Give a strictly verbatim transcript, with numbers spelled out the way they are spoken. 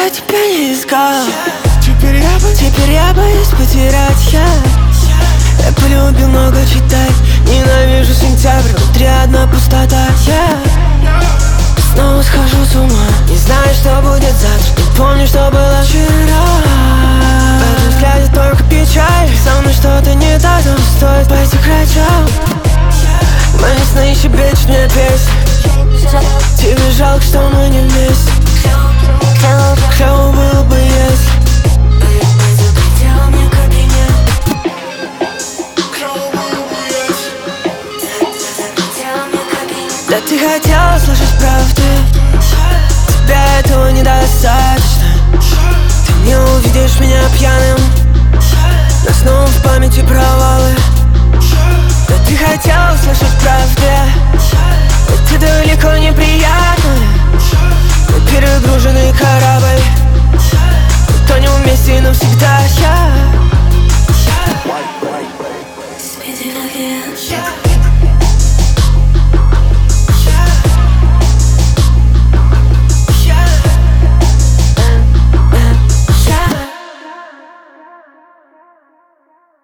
я тебя не искал. Теперь я боюсь, теперь я боюсь потерять я. Я полюбил много читать, ненавижу сентябрь, внутри одна пустота. Я снова схожу с ума, не знаю, что будет завтра, не помню, что было вчера. В этом взгляде только печаль, со мной что-то не так, но стоит пойти к врачам. Мои сны щебечут мне песни, тебе жалко, что мы не вместе. Клево было бы, если да ты хотела слышать правду, тебе этого недостаточно. Ты не увидишь меня пьяным, но снова в памяти провал.